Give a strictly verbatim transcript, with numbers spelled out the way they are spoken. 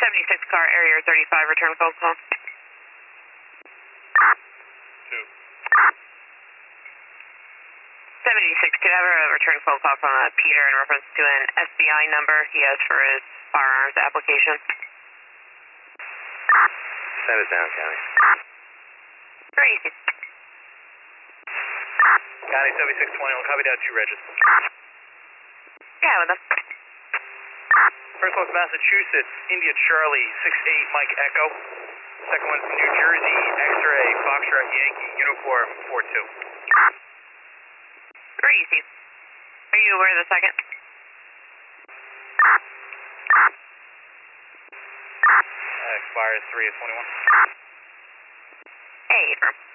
seventy-six car, area thirty-five, return phone call. Two. seventy-six, could I have a return phone call from uh, Peter in reference to an S B I number he has for his firearms application? Send it down, County. Very easy. County seventy-six twenty-one, copy down two regis. Yeah, with them. First one's Massachusetts, India Charlie, six eight Mike Echo. Second one's New Jersey, X-ray, Foxtrot Yankee, uniform four two. Very easy. Are you aware of the second? Uh, expires three of twenty-one. Hey, firm.